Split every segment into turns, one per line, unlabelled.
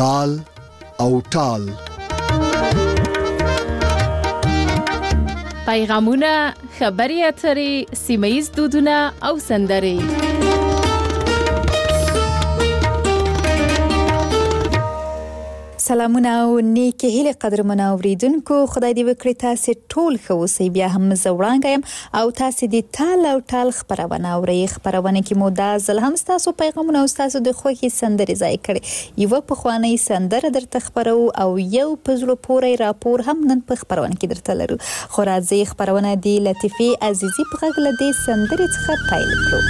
تال او ټال.
پیغامونه، خبري اترې، سیمه‌ییز دودونه او سندرې.
سلامونه او نیکی هیله قدرمنو اوریدونکو، خدای دې وکړي تاسو ټول ښه اوسئ. بیا هم زه وړاندې یم او تاسو دې ټال او ټال خبرونه اورئ. خبرونه کې مو دا ځل هم تاسو پیغامونه او تاسو د خوښي سندرې ځای کړي. یو په خواني سندره درته خبرو او یو په زړه پورې راپور هم نن په خبرونه کې درته لرو. خو راځي خبرونه دی لطیفه عزیزي په غږ له دې سندرې څخه پیل کړو.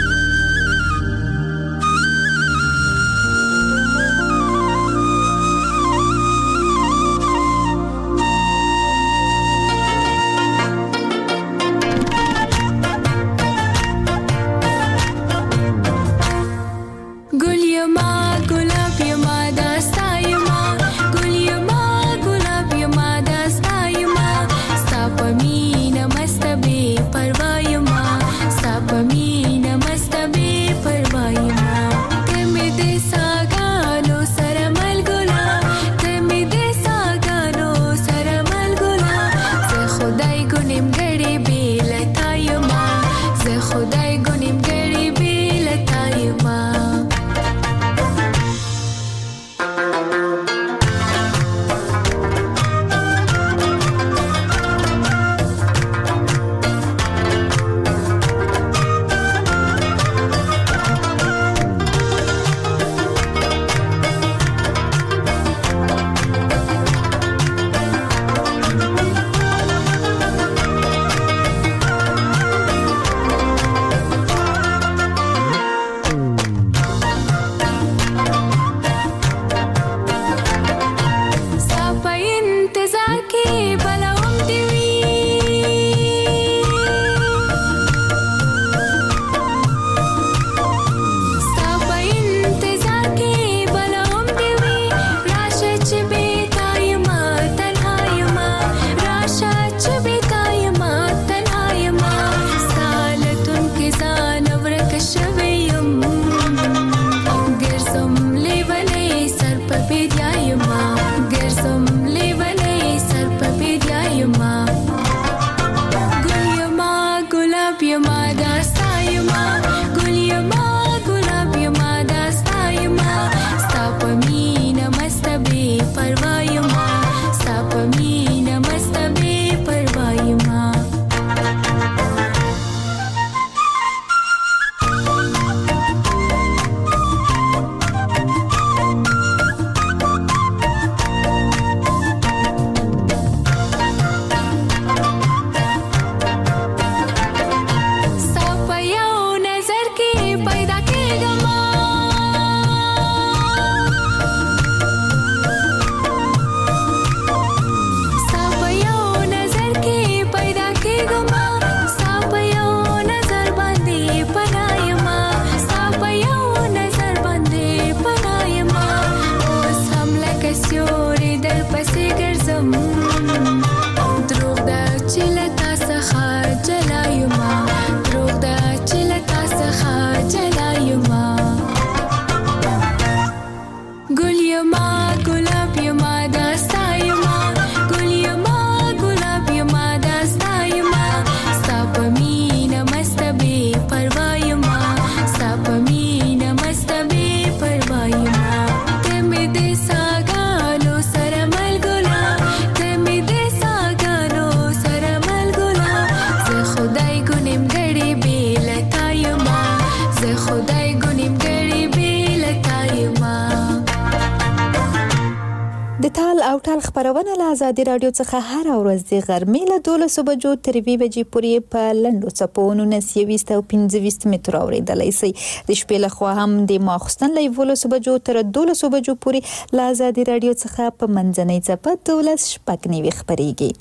خبرونه له آزادي رادیو څخه هر ورځ د غرمې له 12 بجو تر 2 بجې پورې په لنډو څپو 19 او 25 متر اوریدلای شئ. د شپې له خوا هم د ماخستن له 12 بجو تر 12 بجو پورې له آزادي رادیو څخه په منځنۍ څپه 12 شپږ خبريږي.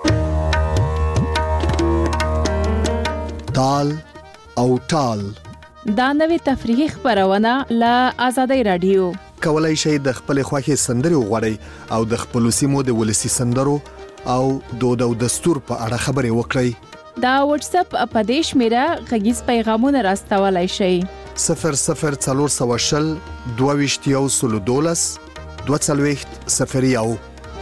تال او ټال
دا نوې تفریحي خبرونه له آزادي رادیو.
کولای شئ د خپل خوښي سندرې وغواړئ او د خپل سیمو د ولسی سندرو او دود او دستور په اړه خبرې وکړئ.
دا واتس اپ په دیش میرا غږیز پیغامونه راستولای شئ.
0040 22 12 01201.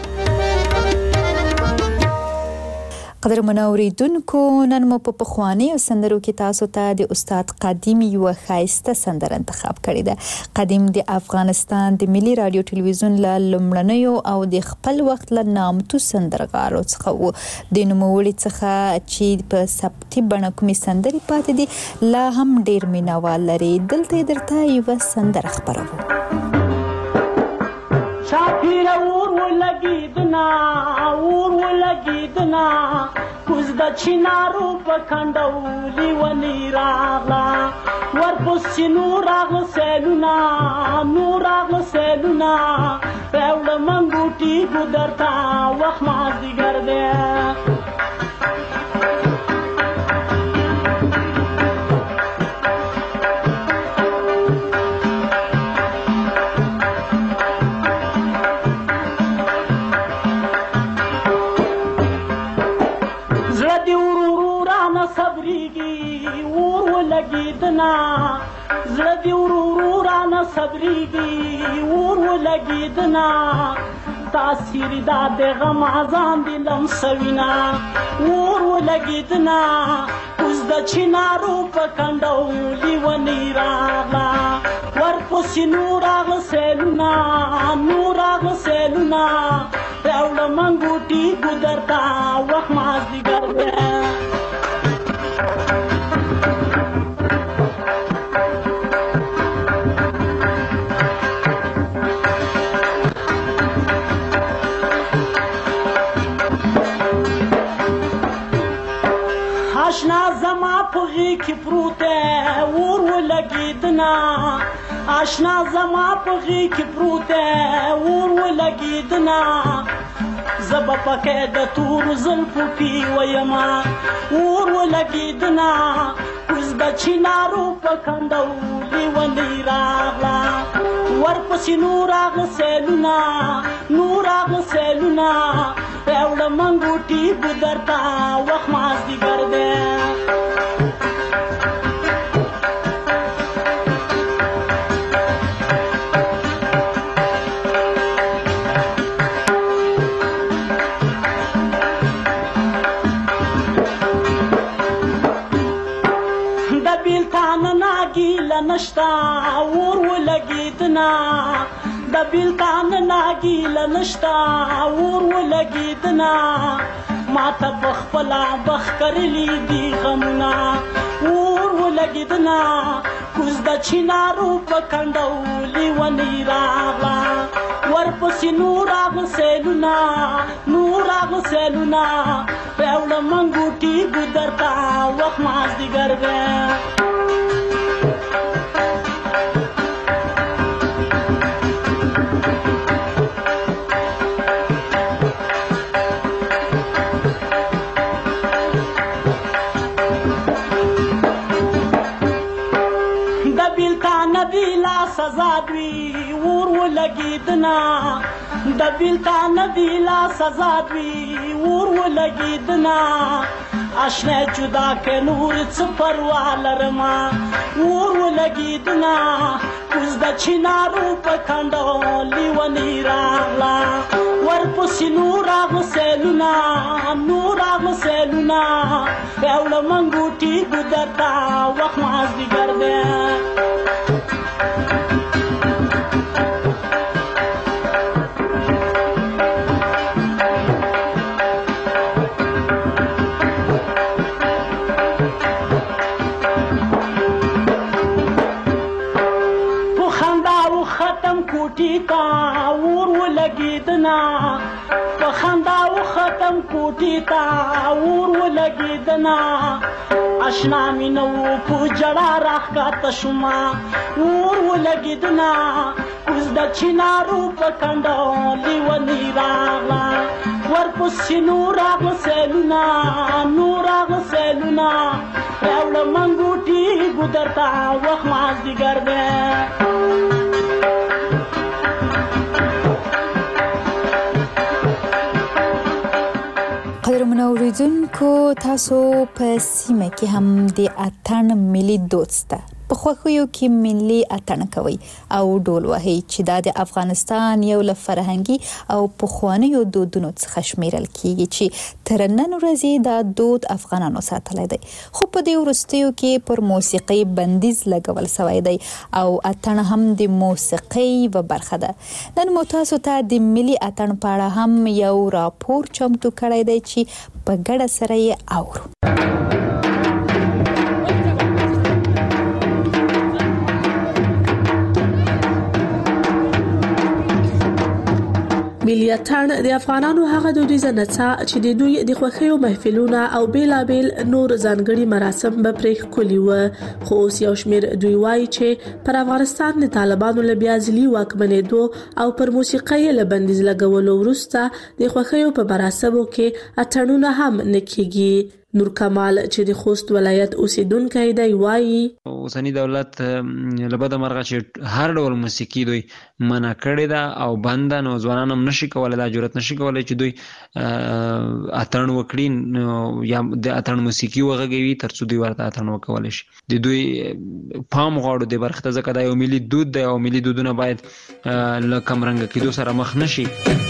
قدرمنو اوریدونکو نن مو په پخوانی سندرو کې تاسو ته د استاد قدیم یو خایسته سندره انتخاب کړې ده. قدیم د افغانستان د ملي رادیو ټلویزیون له لومړنیو او د خپل وخت له نامتو سندرغاړو څخه وو. د نوموړي څخه چې په ثبتي بڼه کومې سندرې پاتې دي لا هم ډیر مینوال لري. دلته درته یو سندره خبرو.
شاپیر اور ولګیدنا کوز د چینارو په کندولي ونی راغلا ورپسې نور راغله سیلونه راوړه منګوټي ګودرته وخت مازدیګر دی. زړه دی ورو رانه صبرېږي اور ولګېدنا تاثیر دا د غم ځان دې لمسوینا اور ولګېدنا اوس د چینارو په کنډولي ونې راغله ورپسې نور راغله سیلونه راوړه منګوټي ګودرته وخت مازدیګر دی. آشنا زما په غېږ کې پروت دی اور ولګېدنا آشنا زما په غېږ کې پروت دی اور ولګېدنا زه به پکې د تورو زلفو پی ویمه اور ولګېدنا اوس د چینارو په کنډولي ونې راغله ورپسې نور راغله سیلونه راوړه منګوټي ګودرته وخت مازدیګر دی. د بیلتان ناګیله نشته اور ولګېدنا د بیلتان ناګیله نشته اور ولګېدنا ماته په خپله بخ کرلي دي غمونه اور ولګېدنا کوز د چینارو په کنډولي ونې راغله ورپسې نور راغله سیلونه راوړه منګوټي ګودرته وخت مازدیګر دی. سزا دوی اور ولګېدنا د بیلتان دی لا سزا دوی اور ولګېدنا آشنا جدا که نور څه پروا لرمه اور ولګېدنا اوس د چینارو په کنډولي ونې راغله ورپسې نور راغله سیلونه راوړه منګوټي ګودرته وخت مازدیګر دی. اور ولګېدنا په خندا و ختم کوټې ته اور ولګېدنا آشنا مې نه و په جړا راښکته شومه اور ولګېدنا اوس د چینارو په کنډولي ونې راغله ورپسې نور راغله سیلونه راوړه منګوټي ګودرته وخت مازدیګر دی.
قدرمنو اوریدونکو تاسو په سیمه کې هم د اتن ملي دود سته. په خوښیو کې ملي اتڼ کوي او ډول وهي چې د افغانستان یو له فرهنګي او پخوانیو دودونو څخه شمیرل کیږي چې تر نن ورځې دا دود افغانانو ساتلی دی. خو په دې وروستیو کې پر موسیقي بندیز لګول شوی دی او اتڼ هم د موسیقي و برخه ده. نن مو تاسو ته د ملي اتڼ په اړه هم یو راپور چمتو کړی دی چې په ګډه سره یې اورو.
ملي اتڼ د افغانانو هغه دودیزه نڅا چې د دوی د خوښیو محفلونه او بیلابیل نور ځانګړي مراسم به پرې ښکلي وو. خو اوس یو شمېر دوی وایي چې پر افغانستان د طالبانو له بیا ځلي واکمنېدو او پر موسیقۍ له بندیز لګولو وروسته د خوښیو په مراسمو کې اتڼونه هم نه کیږي. نور کمال چې د خوست ولایت اوسیدونکی دی وایي
اوسنی دولت لبد مرغه چې هر ډول موسیقي دوی منع کړی ده او بند نو ځوانان هم نشي کولای دا جرأت نشي کولای چې دوی اتڼ وکړي یا د اتڼ موسیقي وغږوي ترڅو دوی ورته اتڼ وکولای شي. د دوی پام غواړو د برخه ځکه دا یو ملي دود دی او ملي دودونه باید له کمرنګ کېدو سره مخ نشي.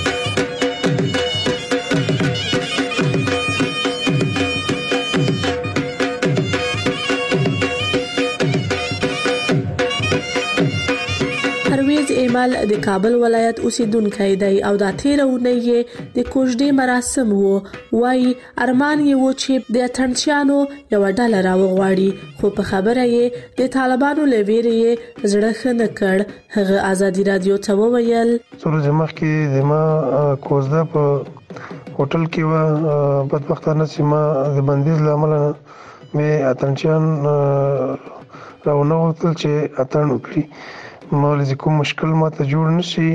ایمل د کابل ولایت اوسیدونکی دی او دا تیرونه یې د کوژدې مراسم وو. وای ارمان یې و چې د اتڼچیانو یو ډله راوغواړي خو په خبره یې د طالبانو لویری زړه خنه کړ. هغه ازادي رادیو ته وویل
څو مخکې د ما کوژده په هوټل کې و بدبختانه سیمه د بندیز لامل مې اتڼچیان راونه وتل چې اتڼ وکړي. مالې کوم مشکل ماته جوړ نشي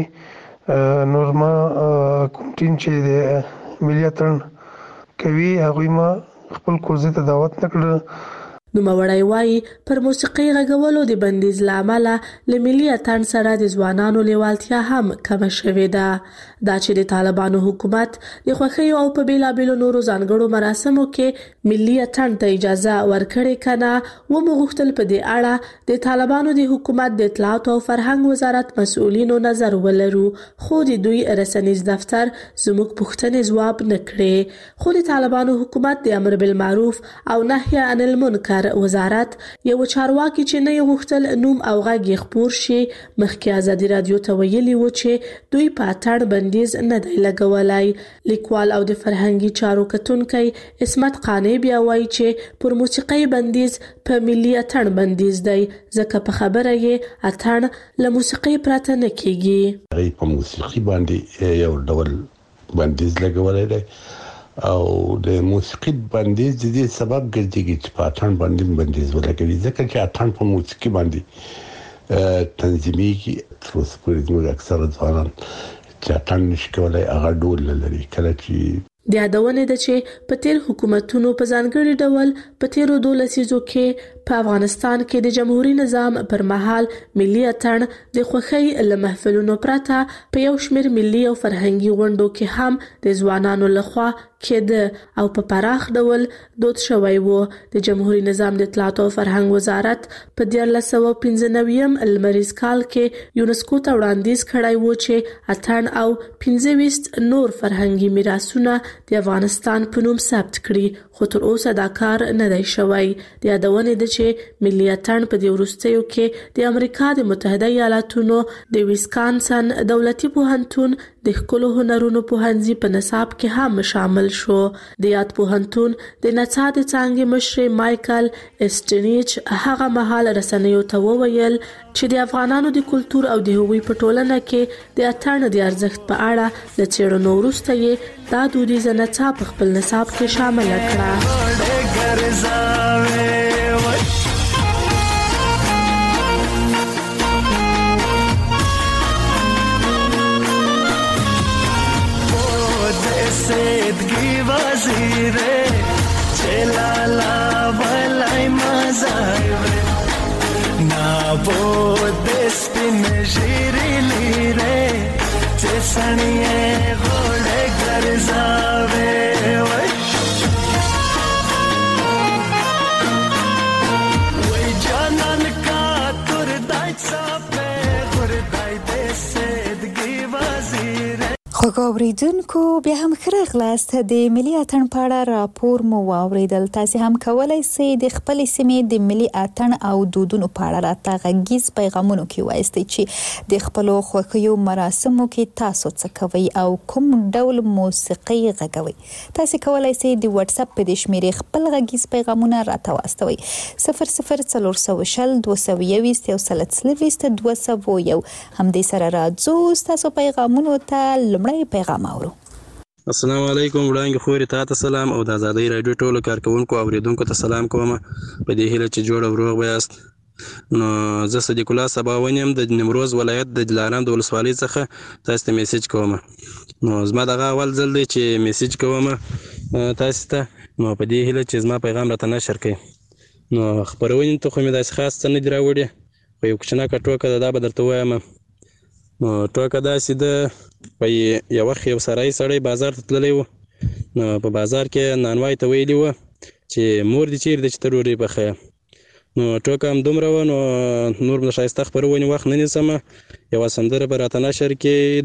نور ما کوم ټیم چې د ملي اتڼ کوي هغوی ما خپل کوزې ته دعوت نکړه.
نو مړای وای پر موسیقي غږولو د بندیز لامل له ملي اتڼ سره د ځوانانو لیوالتیا هم کم شوې ده. دا چې د طالبانو حکومت د خوښیو او په بیلابیلو نورو ځانګړو مراسمو کې ملي اتڼ ته اجازه ورکړې کنه و مغوښتل په دې اړه د طالبانو د حکومت د اطلاعات او فرهنګ وزارت مسؤلینو نظر ولرو خو د دوی رسنیز دفتر زموږ پوښتنې ځواب نکړي. خو د طالبانو حکومت د امر بالمعروف او نهي عن المنکر وزارت یو چارواکي چې نه غوښتل نوم او غږ خپور شي مخکې ازادي رادیو ته ویلي و چې دوی په اتڼ بندیز نه دی لګولای. لیکوال او د فرهنګي چارو کتونکي اسمت قانی بیا وایي چې پر موسیقي بندیز په ملي اتڼ بندیز دی ځکه په خبره یې اتڼ له موسیقي پرته نه کیږي.
په موسیقي باندې یو ډول بندیز لګولای دی او د موسیقي بندیز د دې سبب ګرځي چې په اتڼ باندې بندیز ولګوي ځکه چې اتڼ په موسیقي باندې تنظیمي کې تر اوسه پورې زموږ اکثره ځوانان چې اتڼ نشي کولای هغه ډول لري. کله چې
د یادونه ده چې په تیر حکومتونو په ځانګړي ډول په تیرو 2 لسیزو کې په افغانستان کې د جمهوریت نظام پر مهال ملي اتڼ د خوښۍ له محفلونو پرته په یو شمېر ملي او فرهنګي غونډو کې هم د ځوانانو لخوا کېده او په پراخ ډول دود شوی وو. د جمهوریت نظام د اطلاعات او فرهنګ وزارت په 1995 لمریز کال کې یونسکو ته وړاندیز کړی وو چې اتڼ او 25 نور فرهنګي میراثونه د افغانستان په نوم ثبت کړي خو تر اوسه دا کار نه دی شوی. د یادونه ده چې ملي اتڼ په دې وروستیو کې د امریکا د متحده ایالاتونو د ویسکانسن دولتي پوهنتون د ښکلو هنرونو پوهنځي په نصاب کې هم شامل شو. د یاد پوهنتون د نڅا د څانګې مشر مایکل اسټنیچ هغه مهال رسنیو ته وویل چې د افغانانو د کلچر او د هویت په ټولنه کې د اتڼ د ارزښت په اړه د څېړنو وروسته یې دا دودیزه نڅا په خپل نصاب کې شامل کړه.
سیدگی وزیره چلالا ولای مزایره نابود دسپین جیری لیره چسانیه غوڑه گرزاوه وی جانان کا
خوږ اوریدونکو بیا هم ښه راغلاست. د ملي اتڼ په اړه راپور مو واوریدل. تاسې هم کولی سئ د خپلې سیمې د ملي اتڼ او دودونو په اړه راته غږیز پیغامونو کې وایستئ چې د خپلو خوښیو مراسمو کې تاسو څه کوئ او کوم ډول موسیقي غږوئ. تاسې کولی سئ د واتس اپ په دې شمېرې خپل غږیز پیغامونه راته واستوئ. 00420 221 124 201. همدې سره راځو ستاسو پیغامونو ته. پیغام اورو.
السلام علیکم وړاندې خوري تاسو سلام او د آزادۍ رادیو ټولو کارکونکو او اوریدونکو ته سلام کوم په دې هیله چې جوړ او روغ یاست. نو زه صدیق الله سباونیم د نیمروز ولایت د دلارام د ولسوالۍ څخه تاسو ته میسج کوم. نو زما دغه اول ځل دی چې میسج کوم تاسو ته. نو په دې هیله چې زما پیغام راته نشر کړئ. نو خبرونه ته خو مې داسې خاص څه نه دی راوړی خو یو کوچنی ټوکه دا به درته وایم. نو ټوکه داسې ده په یو وخت یو سړی بازار ته تللی و. نو په بازار کې نانوای ته ویلي و چې مور دې چیرې ده چې ته ډوډۍ پخوې. نو ټوکه هم دومره وه. نو نور د ښایسته خپرونې وخت نه نیسمه. یوه سندره به راته نشر کې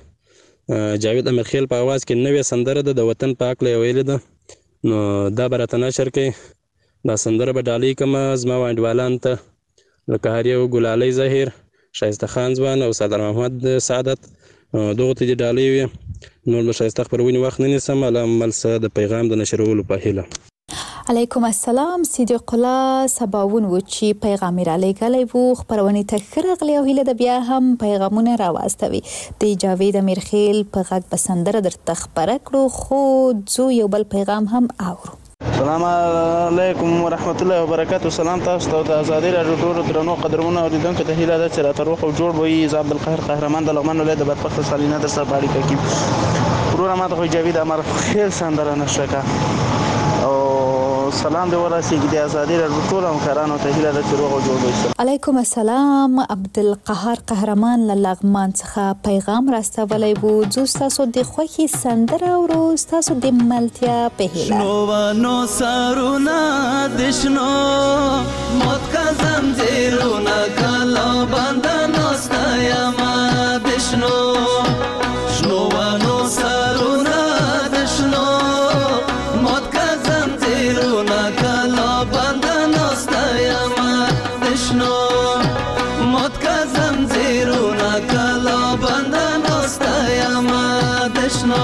د جاوید امیرخیل په اواز کې نوې سندره ده د وطن په هکله یې ویلې ده. نو دا به راته نشر کې. دا سندره به ډالۍ کړم زما وانډوالانو ته لکه هر یو ګلالۍ ظاهر، شایسته خان ځوان او سردار محمد سعادت. دغو ته دې ډالۍ وي. نور به ښایسته خپرونې وخت نه نیسم. الامل څه د پیغام د نشرولو په هیله.
علیکم السلام. صدیق الله سباون و چې پیغام را لېږلی و. خپرونې ته ښه راغلی او هیله ده بیا هم پیغامونه راواستوي. د جاوید امیرخیل په غږ به سندره درته خپره کړو خو ځو یو بل پیغام هم اورو.
السلام علیکم ورحمت الله وبرکاته. سلام تاسو ته د آزادۍ راډیو ټولو درنو قدرمنو اوریدونکو ته هیله ده چې راته روغ او جوړ به وي. زه عبدالقاهر قهرمان د لغمان ولایت د بدبخته سالینه در سره په اړیکه کې. وروره ما ته خو جاوید امیرخیل سندره نشره کړه او سلام دې ورسېږي د آزادۍ راډیو ټولو همکارانو ته هیله ده چې روغ او جوړ به وي.
علیکم السلام. عبدالقاهر قهرمان له لغمان څخه پیغام راستولی و. ځو ستاسو د خوښې سندره اورو ستاسو د ملتیا په هیله.
شنوانو سرونه د شنو موت کا زنجیرونه کلا بنده ناسته یما د شنو. شنوانو سرونه د شنو موت کا زنجیرونه کلا بنده ناسته یما د شنو. موت کا زنجیرونه کلا بنده ناسته یما د شنو.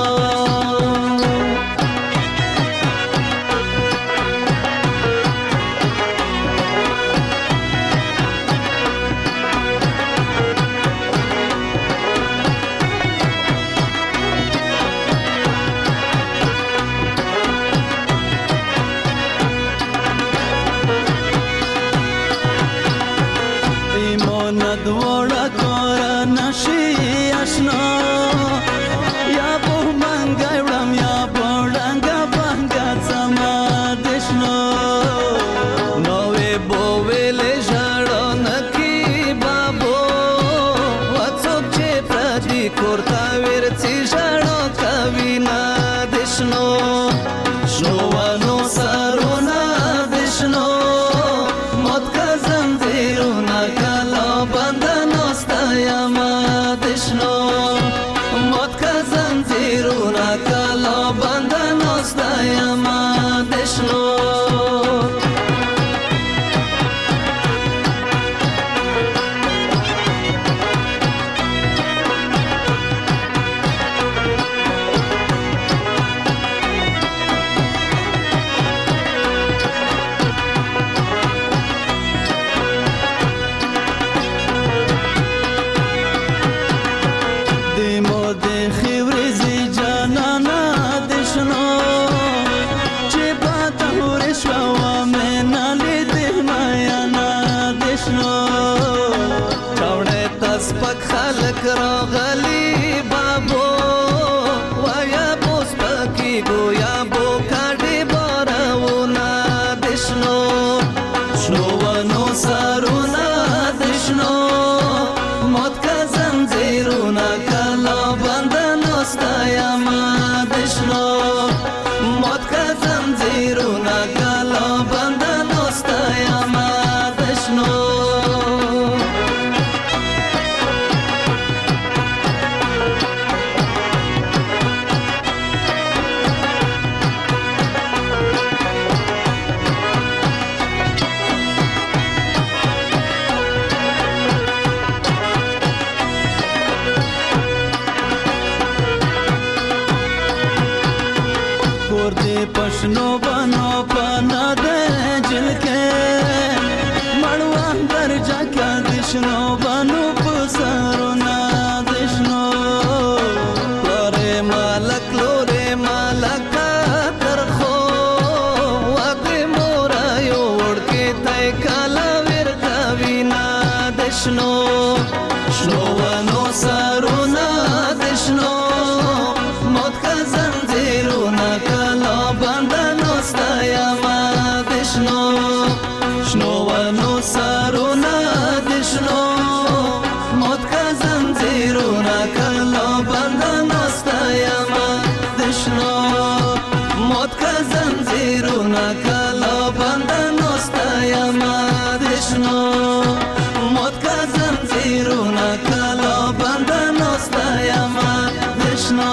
زنجیرونه کلا بنده ناستایم دشنا.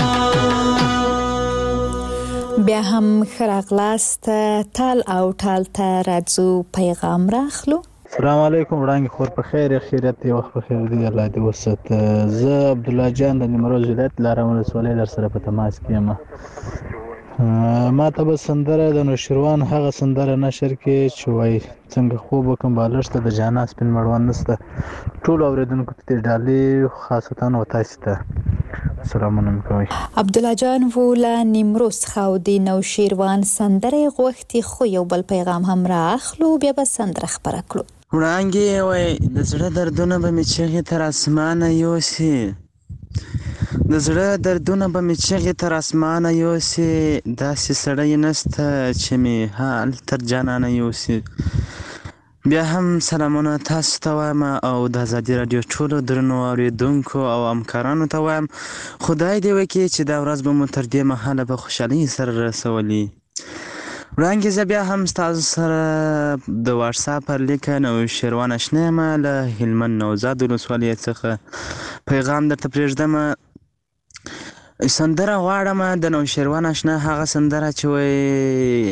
بیا هم خراغلاست تال او تال ته راځو پیغام راخلو.
السلام علیکم وړاندې خور په خیر خیریت دی وخت په خیر دی الله دې وسات. زه عبدالله جان د نیمروز ولایت لارم ولسوالۍ در سره په تماس کې یم. ما ته به سندره د نوشیروان هغه سندره نشر کې چې وایي څنګه خوب وکم بالښت ته د جانا سپین مړوند نسته. ټولو اوریدونکو ته دې ډالۍ خاصتا و تاسو ته سلامونه کوي.
عبدالله جان ولا نیمروز خو د نوشیروان سندره غوښتي خو یو بل پیغام هم راخلو بیا به سندره خبره کړو.
وړانګې وای د زړه دردونه به مې چغې تر اسمانه یوسي، د زړه دردونه به مې چغې تر اسمانه یوسي، داسې سړی نسته چې مې حال تر جانانه یوسي. بیا هم سلامونه تاسو ته وایم او د ازادي راډیو ټولو درنو اوریدونکو او همکارانو ته وایم خدای دې وکړي چې دا ورځ به مو تر دې مهاله په خوشحالۍ سره رسولي. وړاندې زه بیا هم ستاسو سره د واټساپ پر لیکه نوشیروان اشنا یم له هلمند نوزاد ولسوالۍ څخه پیغام درته پرېږدم. سندره غواړم د نوشیروان اشنا هغه سندره چې وایي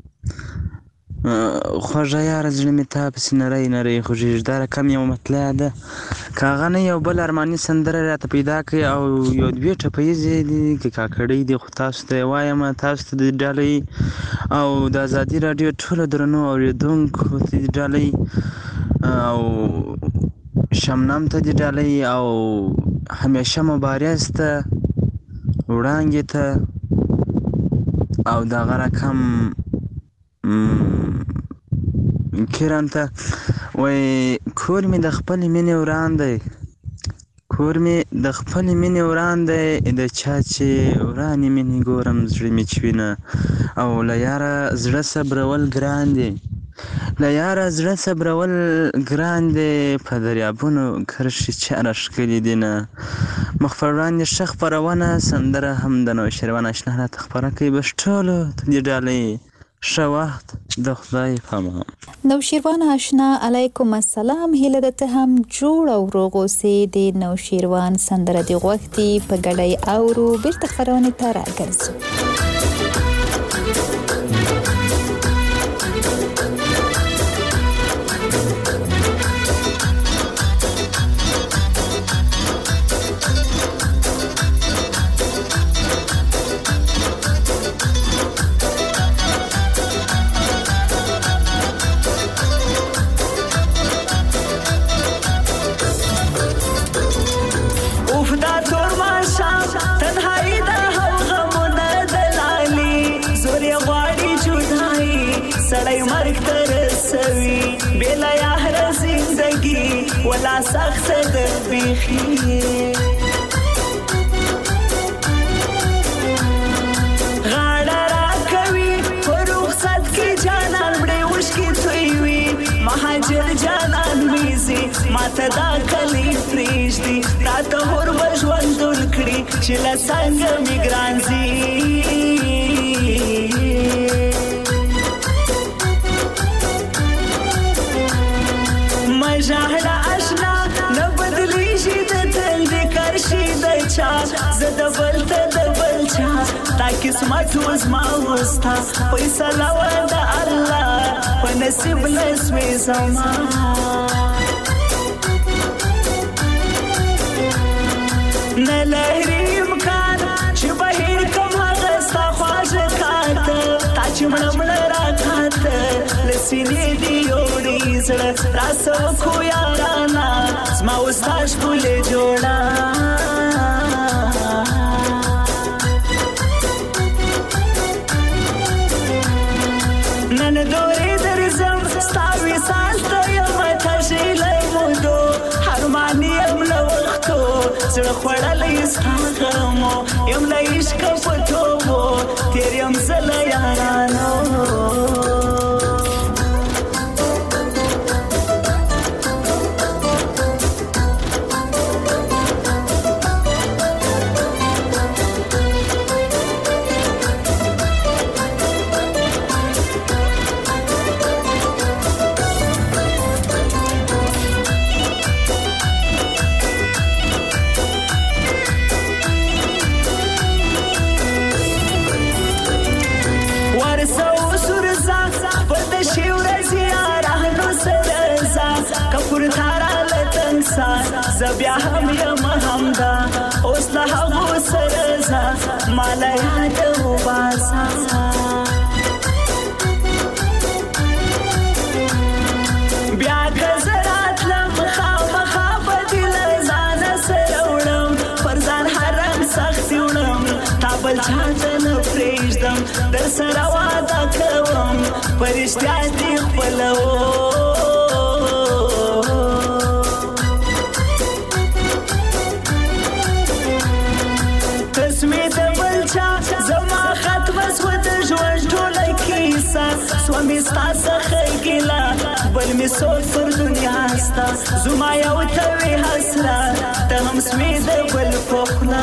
خوږه یاره زړه مې تا پسې نری نری خوږېږي. دا رقم یو مطلع ده که هغه نه یو بل ارماني سندره راته پیدا کړي او یو دوې ټپیزې دي که کاکړۍ دي خو تاسو ته یې وایم تاسو ته دې ډالۍ او د ازادي راډیو ټولو درنو اوریدونکو ته دې ډالۍ او شمنام ته دې ډالۍ او همیشه مبارز ته وړانګې ته او دغه رقم کرن ته وایي کور مې د خپلې مینې وران دی، کور مې د خپلې مینې وران دی، د چا چې ورانې مینې ګورم زړه مې چوینه او له یاره زړه صبرول ګران دی، له یاره زړه صبرول ګران دی، په دریابونو کرښې چاره ښکلې دي نه. مخ پر وړاندې ښه خپرونه سندره هم د نوشیروان اشنا راته خپره کوي. بس ټولو ته دې ډالۍ ښه وخت د خدای په امان.
نوشیروان اشنا علیکم السلام. هیله ده ته هم جوړ او روغ اوسې. د نوشیروان سندره دې غوښتي په ګډۍ اورو بیرته خپرونې ته راګرځو.
ولا سخت در بیخی غاړه را کوي رخصت کې جانان مړې وشکې تویوي مهاجر جانان ویزي ماته دا کلی پرېږدي راته هور به ژوندون کړي چې له څنګه مې ګران ځي. مژاهده اشنا نه بدلیږي د تل د کرشي د چا زه د بل ته د بل چا تا قسمت وزما وستا فیصله وه د الله په نصیب نسوې زما. نه لري امکان چې بهیر کم هغه ستا خواږه کاته تا چې مړه مړه راکاته له سینې دې یوړې زړه راسه وکړو یارانه زما و ستا ښکلې جوړه. نن دورې درځم ستا وصال ته یمه تږې له مودو حرمان یم له وختو زړه خوړلی ستا غمو یم له عشقه په توبو تېر یم زه له یارانو.
زبیا هم یم همدا اوس له هغو سره ځه ماله یاد وباسه بیا که زه راتلم خامخا به دې له ځانه سره وړم پر ځان حرام سختي وړم تا بل چا ته نه پرېږدم در سره واده کوم په رښتیا دې خپلوم زما ختمه سوه د ژوند ټوله کیسه سوه مې ستا څخه ګیله بل مې سوچ پر دنیا ستا زما یو ته وې حسرت ته هم سوې د بل په خوله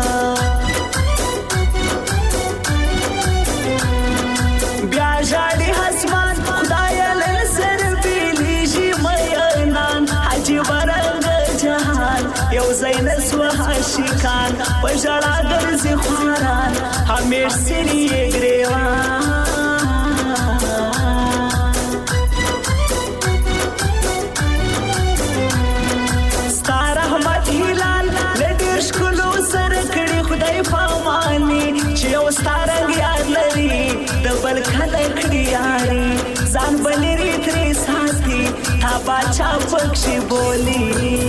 بیا ژاړي اسمان خدایه له سره بېلېږي مینان عجیبه رنګه جهان یو ځای نه سوه عاشقان په ژړا ګرځي خواران همیش سری یې ګریوان ستا رحمت هلال له ډېر ښکلو سره کړي خدای پاماني چې یو ستا رنګ یاد لري د بل کله کړي یاري ځان به لرې ترې ساتي تا باچا پکښې بولي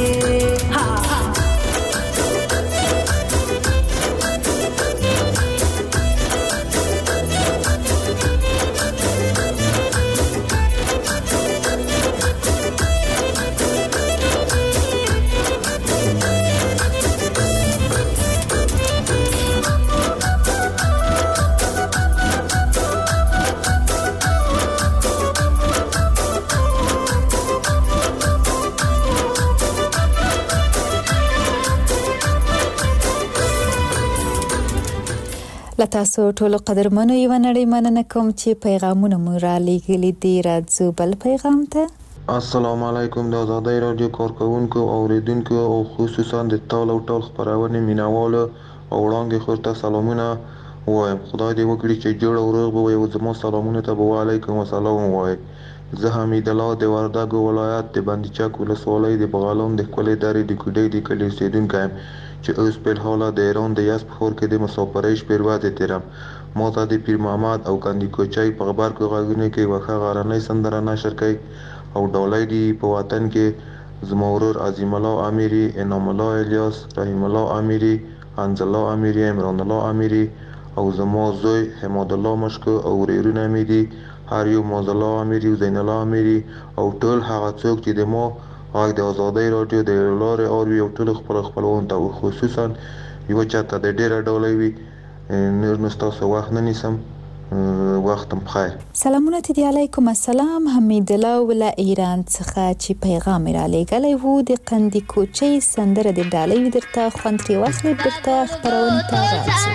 له تاسو ټولو قدرمنو یوه نړۍ مننه کوم چې پیغامونه مو را لیږلي دي راځو بل پیغام ته
السلام علیکم د آزادۍ راډیو کارکوونکو اوریدونکو او خصوصا د ټول خپرونې مینوالو او وړاندې خور ته سلامونه وایم خدای دې وکړي چې جوړ او روغ به وي او زما سلامونه ته به وعلیکم السلام وایم زه حمید الله د وردګو ولایت د بندیچک ولسوالۍ د بغلان د ښکلې درې د کوډۍ د کلي اوسېدونکی یم چې اوس په حاله د ایران د یزد په ښار کې د مسافرۍ شپې ورځې تېرم ما ته د پیر محمد او کندي کوچۍ په غبرګو غږونو کې یوه ښه غرنۍ سندره نشر کوي او ډالۍ دي په وطن کې زما ورور عظیم الله امیري انعام الله الیاس رحیم الله امیري حمز الله امیري عمران الله امیري او زما زوی حماد الله مشکو او ورورونه مې دي هر یو معاذ الله امیري او زین الله امیري او ټول هغه څوک چې د ما غږ د آزادۍ راډیو د لارې اوري او ټولو خپلوانو ته خصوصا یوه چاته د ډېره ډالۍ وي نور نو ستاسو وخت نه نیسم وختم بخیر
سلامونه تی علیکم السلام حمید الله له ایران څخه چې پیغام را لېږلی و د قندي کوچۍ سندره د ډالۍ درته خوند ترې واخلئ بیرته خپرونې ته راځو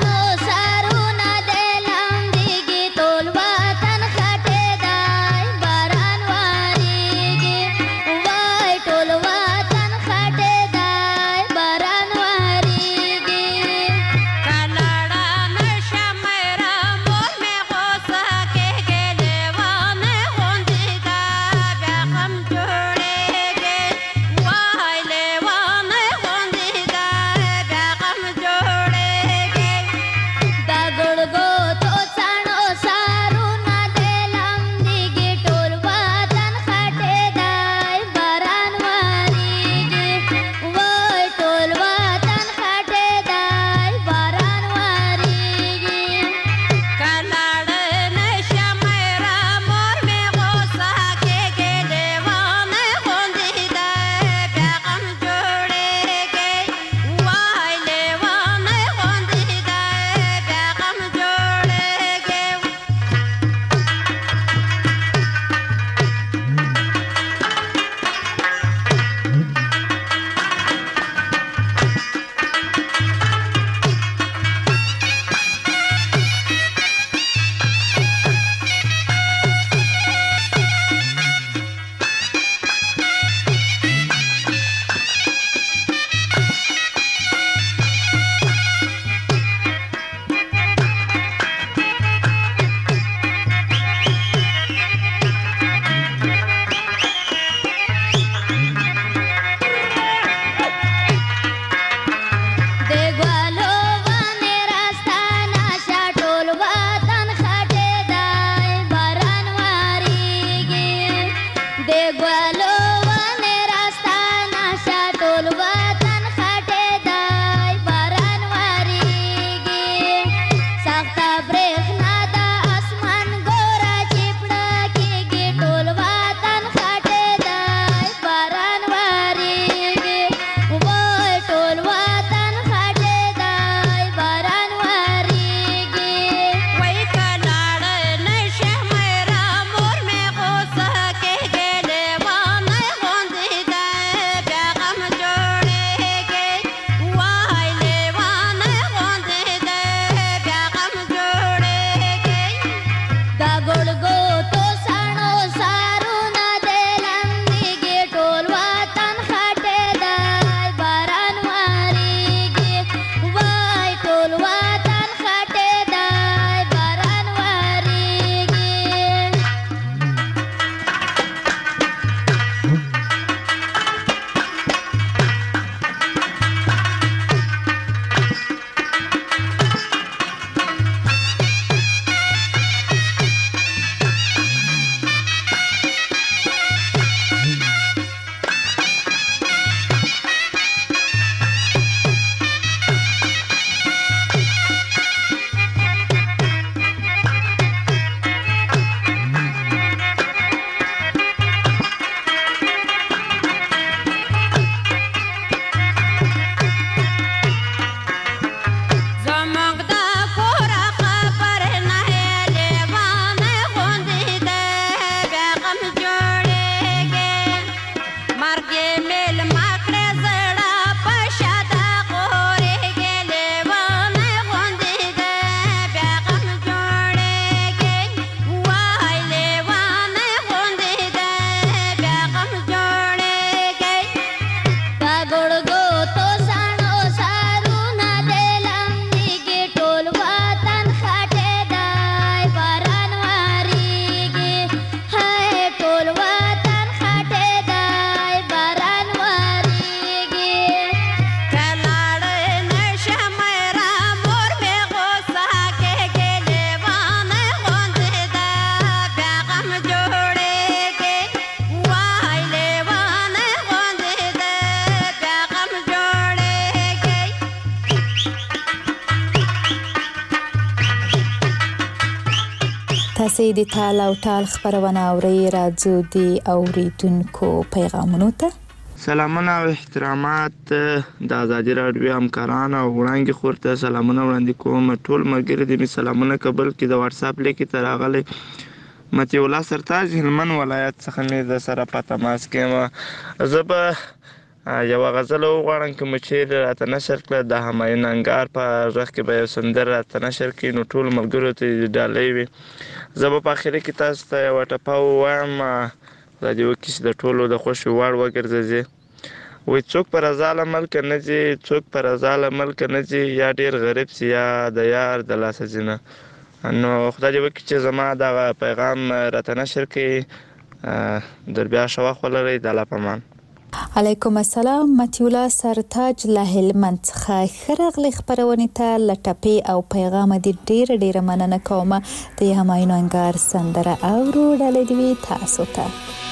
تاسې د تال او ټال خبرونه اورئ. راځو د اوریدونکو پیغامونو ته.
سلامونه او احترامات د ازادي راډیو همکاران او وړاندې خور ته سلامونه وړاندې کوم. ټول ملګري دې مې سلامونه قبول کړي. د واتساپ لیک ته راغلی مطیع الله سرتاج هلمند ولایت څخه مې د سره په تماس کې زه به یوه غزل وغواړم که مو چیرې راته نشر کړه د همایون انګار په غږ کې به یو سندره راته نشر کړي نو ټولو ملګرو ته ډالۍ وي. زه به په اخري کې تاسو ته یوه ټپه ووایم خدای دې وکړي چې د ټولو د خوښې وړ وګرځي. وایي څوک په رضا له ملکه نه ځي، څوک په رضا له ملکه نه ځي، یا ډېر غریب سي یا د یار د لاسه ځینه. نو خدای دې وکړي چې زما دغه پیغام راته نشر کړي. در بیا ښه وخت ولرئ. د الله په امان.
علیکم السلام. مطیع الله سرتاج له هلمند څخه ښه راغلئ خپرونې ته. له ټپې او پیغامه دې ډیره مننه کوم. د همایون انګار سندره اورو. ډالۍ دې وي تاسو ته.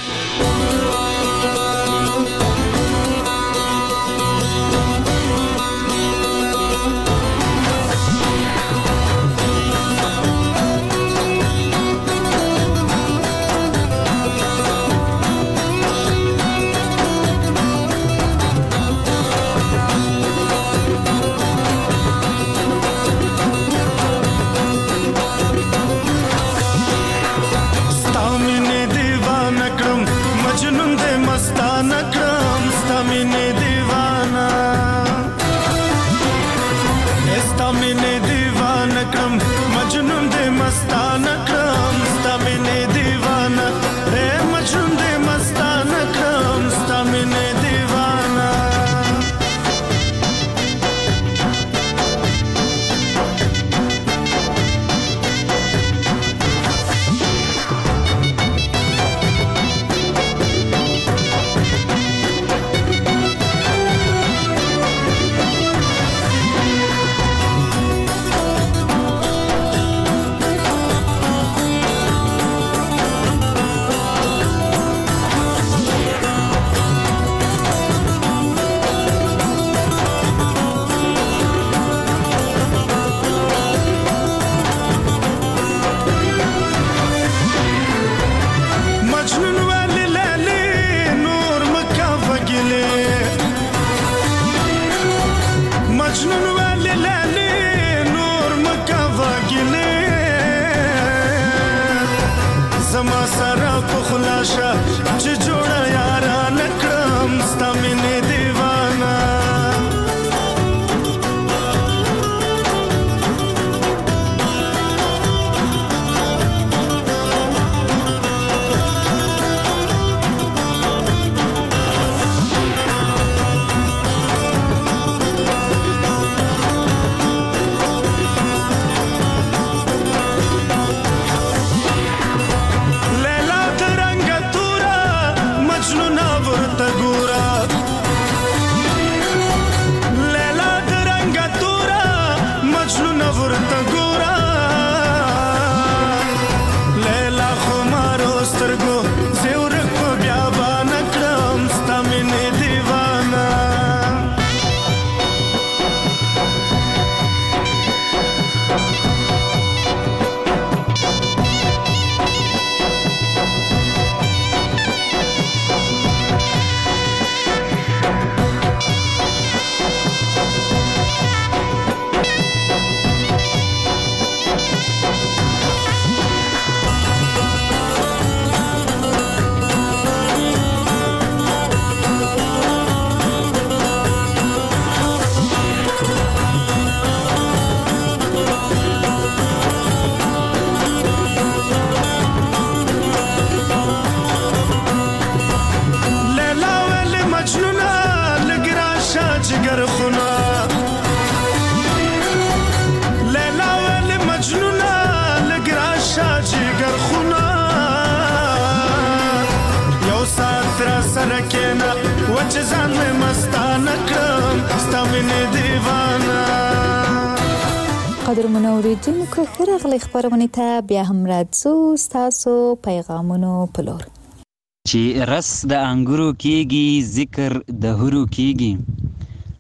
قدرمنو اوریدونکو ښه راغلئ خپرونې ته. بیا هم راځو ستاسو پیغامونو په لور.
چې رس د انګورو کېږي ذکر د هورو کېږي،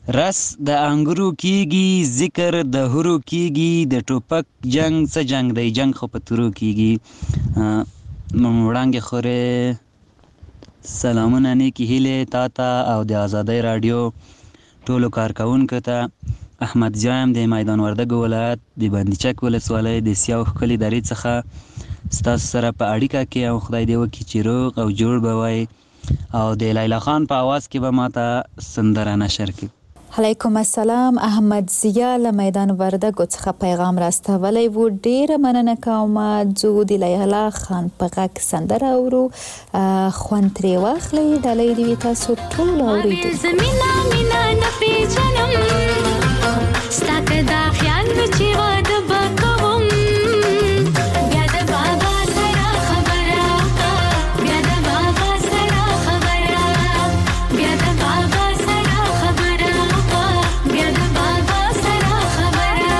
رس د انګورو کیږي ذکر د هرو کیږي د ټوپک جنگ څه جنگ دی جنگ خو په تورو کیږي. وړانګې خورې سلامونه نیکې هیلې تا ته او د آزادۍ راډیو ټولو کارکوونکو ته. احمد جایم د میدان وردګو ولایت د بندیچک ولسوالۍ د سیاو ښکلې درې څخه ستاسو سره په اړیکه کې او خدای دې وکړي چې روغ او جوړ به وای او د لیلا خان په आवाज کې به ماته سندره نشر کړي.
علیکم السلام. احمد ضیا له میدان وردګو څخه پیغام راستولی و. ډیره مننه کوم. زه د لیلا خان په غږ سندره اورو. خوند ترې واخلئ. ډالۍ دې وي تاسو ټول اورېدونکو.
زمینا مینا نه پیژنم ستا که دا خیال و چې واده به کوم بیا د بابا سره خبره بیا د بابا سره خبره بیا د بابا سره خبره بیا د بابا سره خبره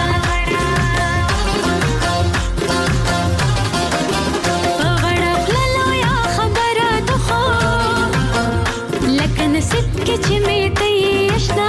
په غړه پللو یا خبره د خو لکه نصیب کې چې مې ته یې اشنا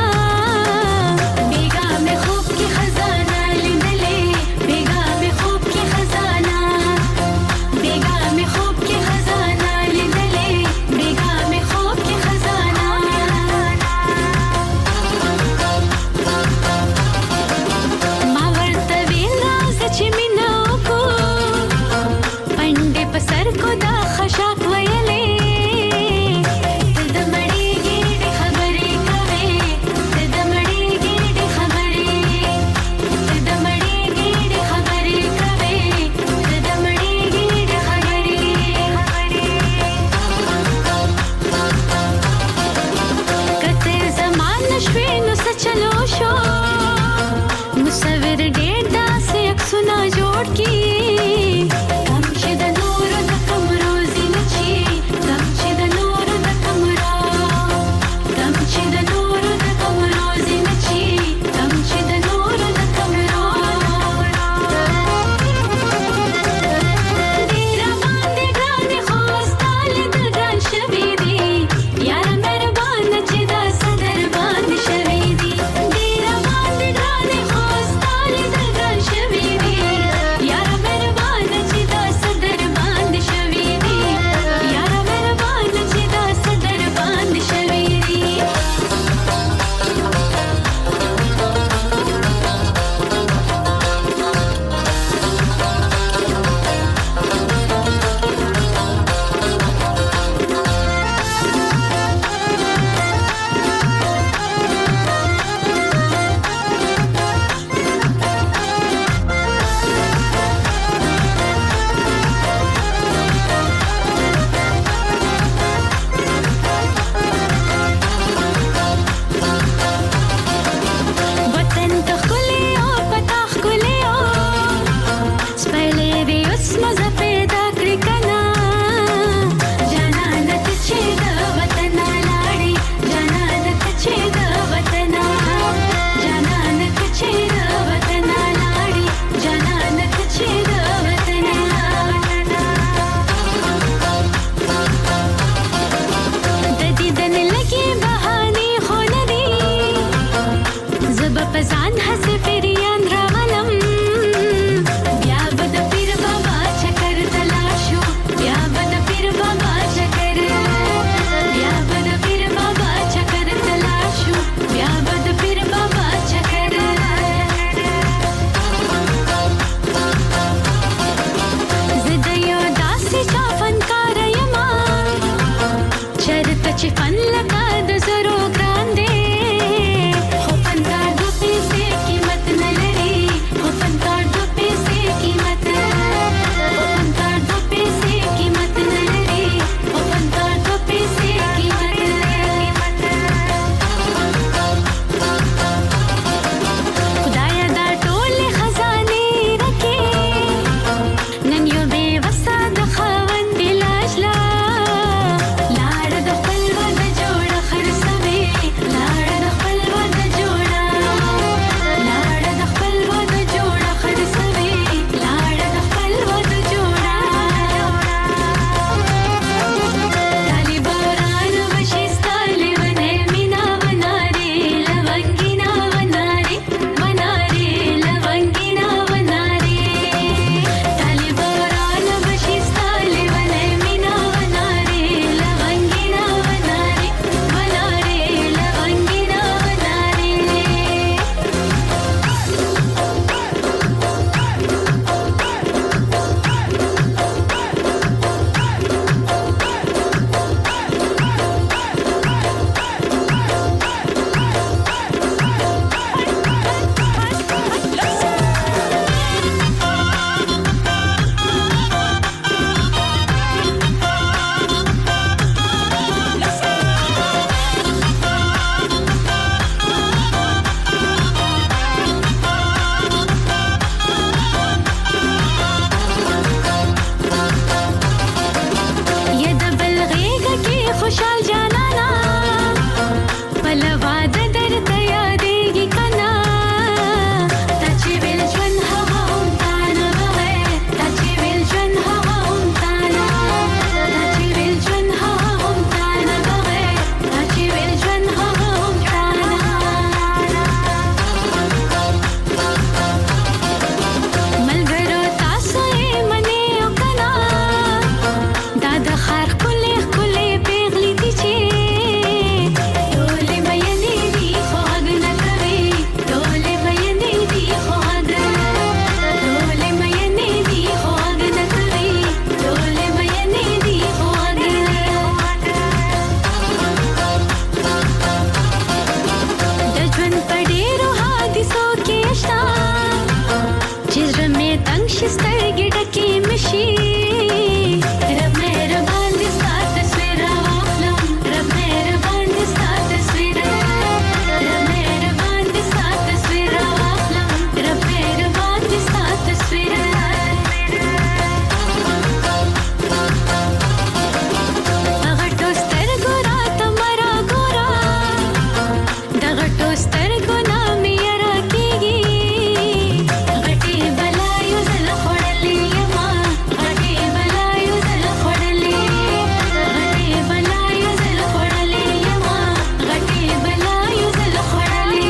سترګو نامې یاره کېږي غټې بلایو زل خوړلې یما غټې بلایو زل خوړلې غټې بلایو زل خوړلې یما غټې بلایو زل خوړلې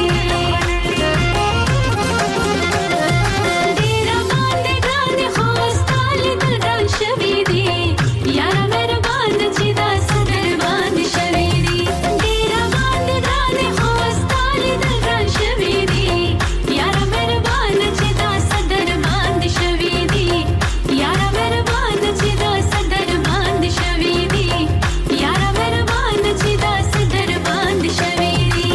ډېر باندې ګرانې خو ستا لیدل ګران شوي دي یاره مهربان چې دا صدر باندې شوي دي ډېر باندې ګرانې خو ستا لیدل ګران شوي دي یاره مهربان چې دا صدر باندې شوي دي یاره مهربان چې دا صدر باندې شوي دي یاره مهربان چې دا صدر باندې شوي دي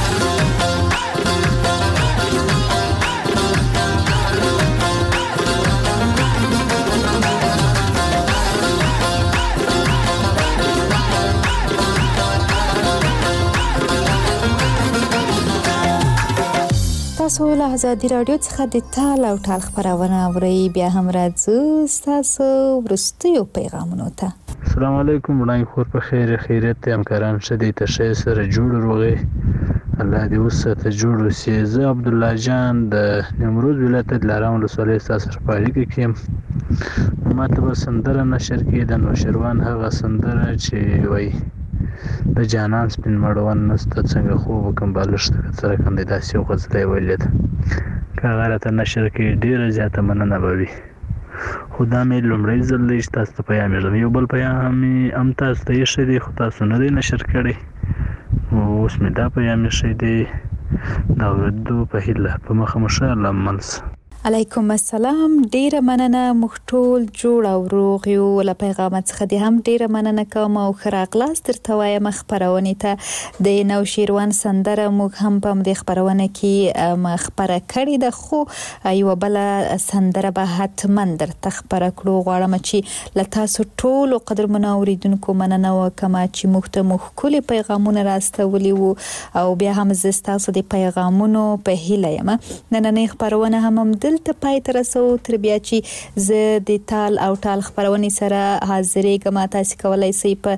تاسو له ازادي رادیو څخه د تال او ټال خبرونه اورئ بیا هم راځو تاسو ورستیو پیغامونو ته
السلام علیکم وړاندې خور په خیر خیریت همکاران شدي تشه سره جوړ روغي الله دې وسته جوړ وسی زه عبد الله جان د نیمروز ولایت د لارام ولسوالۍ سره پاړی کې ماته به سندره نشر کې د نوشروان هغه سندره چې وای د جانان سپین مړوان نسته څنګه خوب کوم بالښت سره کاندیداسي غوښتلې ویلې کاغره ته نشر کې ډیره زیاته مننه بوي خدا مې لومړی ځل لږ تاسو ته پیغام یو بل پیغام هم تاسو ته یې شری خو تاسو نه دی نشر کړی اوس مې دا پیغام یې شری دی دا ورته په هله په مخه مشه لمنس
علیکم السلام ډیره مننه مختول جوړ او روغ یو له پیغام څخه دې هم ډیره مننه کوم او خراغلاس درته وایم خبرونه ته د نوشیروان سندره موږ هم په دې خبرونه کې خبره کړې ده خو یو بل سندره به حتمن درته خبره کړو غواړم چې لته ټول قدر منوریدونکو مننه وکما چې مختمخ کلی پیغامونه راستولي وو او بیا هم زستاسو د پیغامونو په هیله یم نن خبرونه هم دلته پای تر رسو تر بیا چې زه د تال او ټال خبرونه سره حاضرې کما تاسو کولای شئ په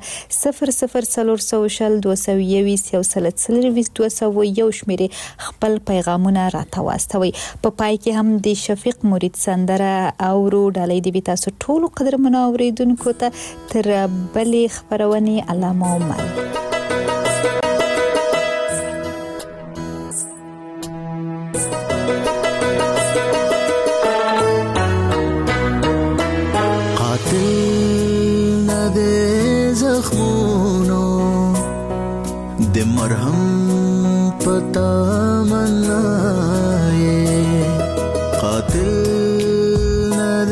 00402022 شمیرې خپل پیغامونه راته په پای کې هم د شفیق مرید سندره او رو ډالۍ دی تاسو ټول قدر منوریدونکو ته تر بلې خبرونه علامه عمر
د مرهم پتا منای قاتل نه د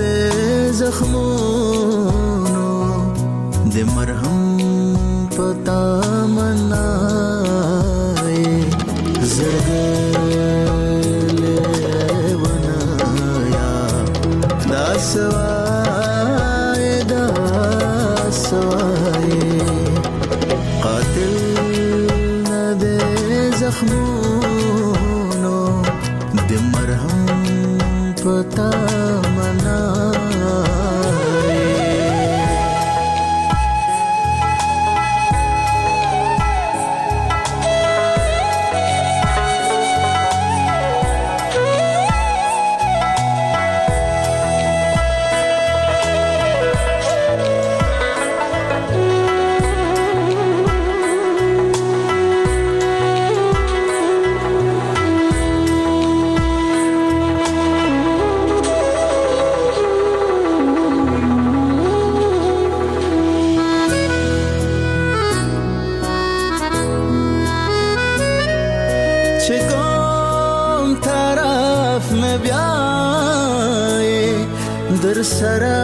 زخمونو د مرهم پتا منای زړګل ونایا داسوای قاتل زخمونو د مرهم پتا منای در سرا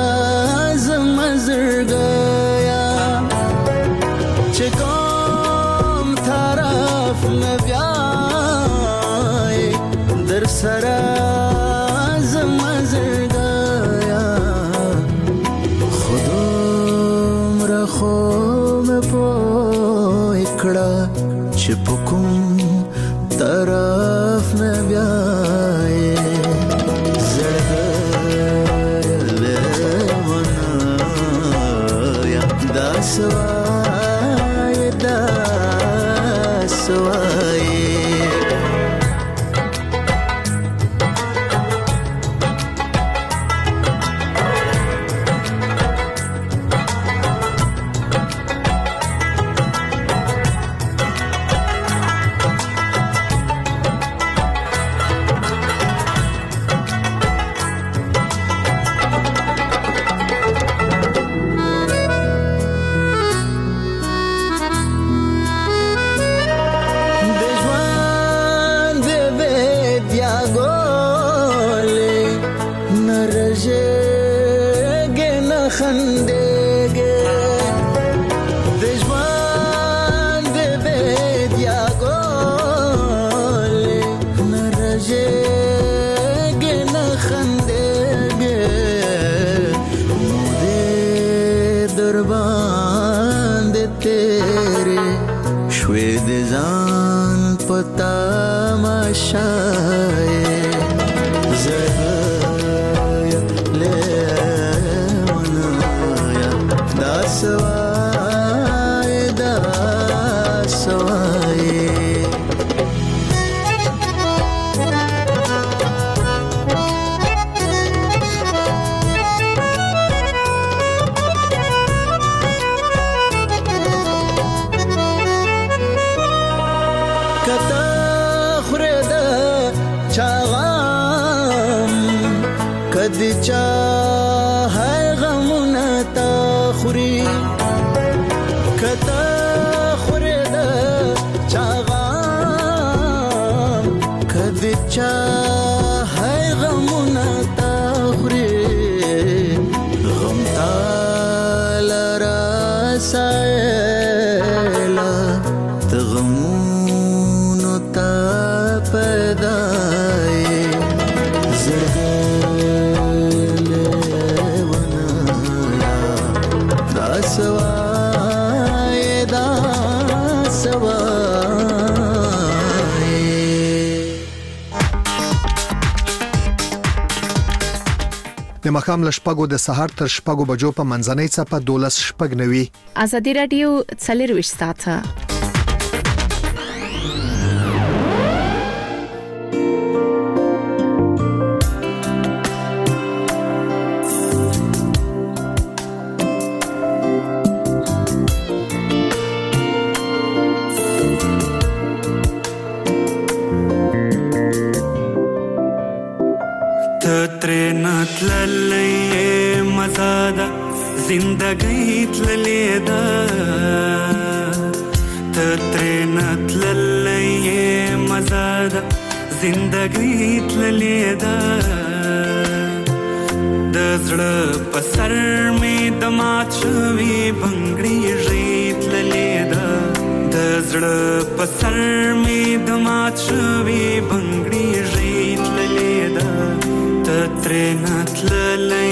زمزرگایا چکم طرف نبیای در سرا زمزرگایا خودم را خوم پویکڑا چپکم طرف نبیای سوای تماشای زهیا لیونایا دا سوای د چا هر غمونه تا خوري کته خوري د چا غم کد چا هر غمونه تا خوري غم تا لرا سایلا تغمونو تا پیدای
د مخام لشپګو د سهار تر شپګو بجو په منځنۍ څپه 12:09
ازادي رادیو 24 ساعته
زندگی تللی دا تترینت للی مزاد زندگی تللی دا دزړه پسر می دمات شوی بنگړی ریت للی دا دزړه پسر می دمات شوی بنگړی ریت للی دا تترینت للی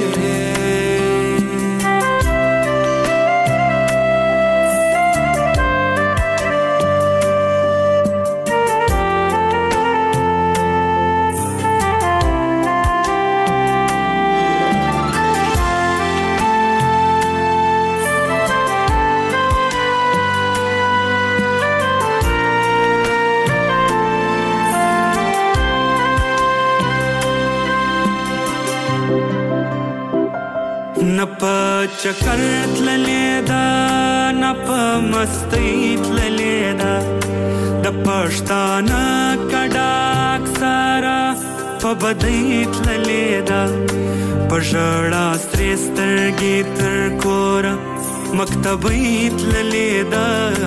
چکر تللی دا نپ مستی تللی دا د پښتانه کډاک سارا په بدی تللی دا پژړا سترګې تر کور مکتبې تللی دا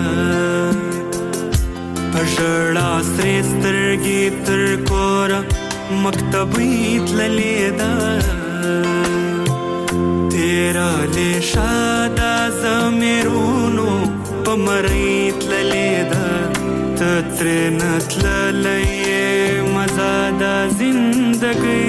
پژړا سترګې تر کور مکتبې تللی دا تیرا لیشادا زمیرونو پمریت للیدا تترینت للی مزادا زندگی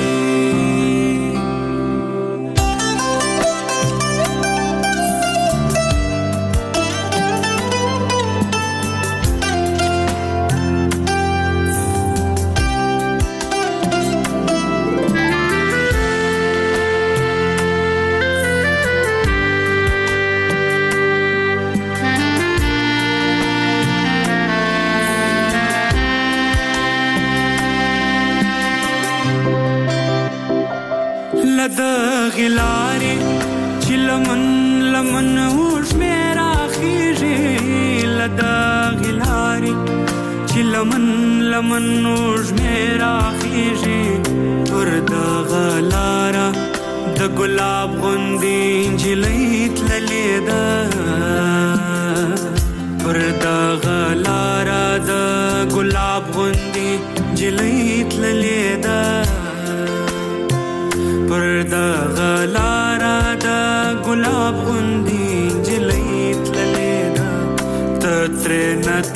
غلاري چې لمن وش میرا خيږي لدا غلاري چې لمن وش میرا خيږي پر دا غلارا د ګلاب غوندي جلیت للیدا پر دا غلارا د ګلاب غوندي جلیت للیدا پر دا غلارا دا گلاب غندی جلیت للیدا تترینت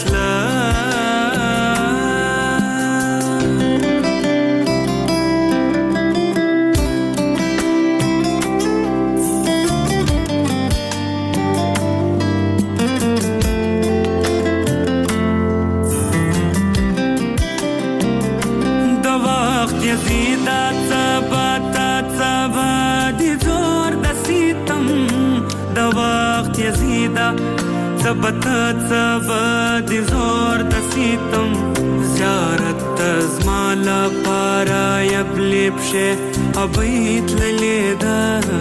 یزیدا څه د زور د ستم د وخت یزیدا څه د زور د ستم زیارت زما لپاره یبلې پښې ابیت لیدا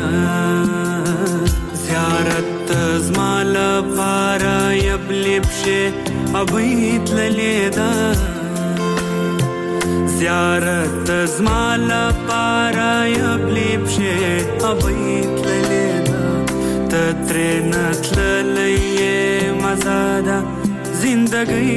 زیارت زما لپاره یبلې پښې ابیت لیدا زیارت زما لپاره یبلې پښې ابیت لیدا ته ترې نه تللی یې مزه ده زندګۍ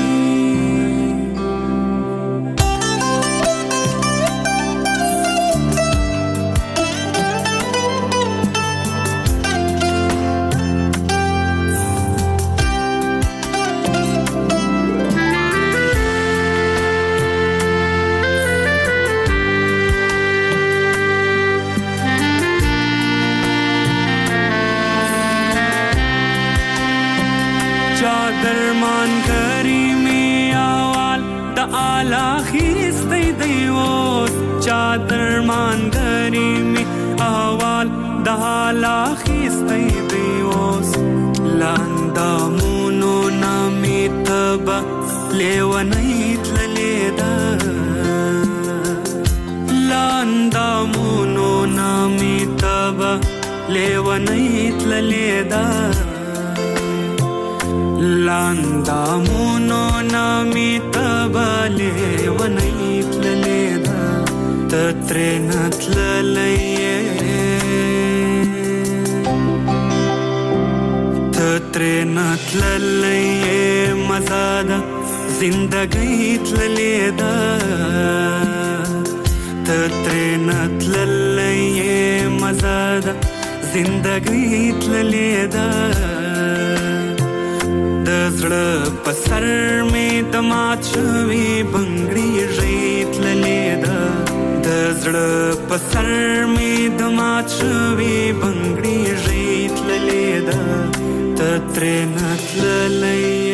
درمان کریمی آوال دا آلا خیستی دیوز چا درمان کریمی آوال دا آلا خیستی دیوز لاندامونو نامی تبا لیونیت للیدا لاندامونو نامی تبا لیونیت للیدا لاندامونو نامی تبالی ونیت للیدا تترینت للیے تترینت للیے مزادا زندگیت للیدا تترینت للیے مزادا زندگیت للیدا زړه په سر مې د مات شوي بنګړي ژیت لیدا د زړه په سر مې د مات شوي بنګړي ژیت لیدا ته ترې نه تللی